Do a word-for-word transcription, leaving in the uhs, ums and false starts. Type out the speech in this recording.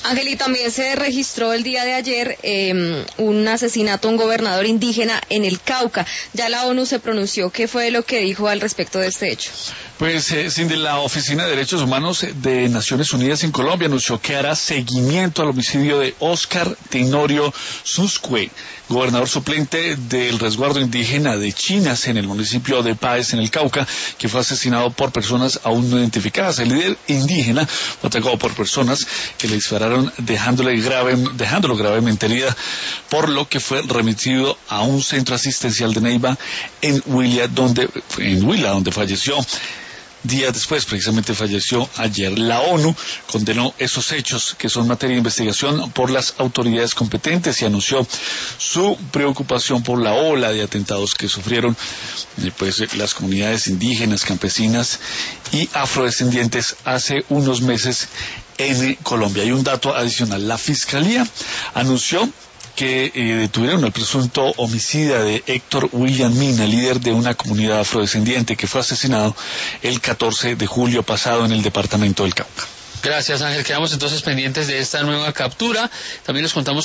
Ángel, y también se registró el día de ayer eh, un asesinato a un gobernador indígena en el Cauca. Ya la ONU se pronunció. ¿Qué fue lo que dijo al respecto de este hecho? Pues, eh, Cindy, la Oficina de Derechos Humanos de Naciones Unidas en Colombia anunció que hará seguimiento al homicidio de Óscar Tenorio Suscue, gobernador suplente del resguardo indígena de Chinas en el municipio de Páez, en el Cauca, que fue asesinado por personas aún no identificadas. El líder indígena fue atacado por personas que le dispararon dejándole grave, dejándolo gravemente herida, por lo que fue remitido a un centro asistencial de Neiva en Huila, donde, en Huila, donde falleció. Días después, precisamente falleció ayer. La ONU condenó esos hechos, que son materia de investigación por las autoridades competentes, y anunció su preocupación por la ola de atentados que sufrieron eh, pues, las comunidades indígenas, campesinas y afrodescendientes hace unos meses en Colombia. Hay un dato adicional. La Fiscalía anunció que eh, detuvieron al presunto homicida de Héctor William Mina, líder de una comunidad afrodescendiente que fue asesinado el catorce de julio pasado en el departamento del Cauca. Gracias, Ángel. Quedamos entonces pendientes de esta nueva captura. También les contamos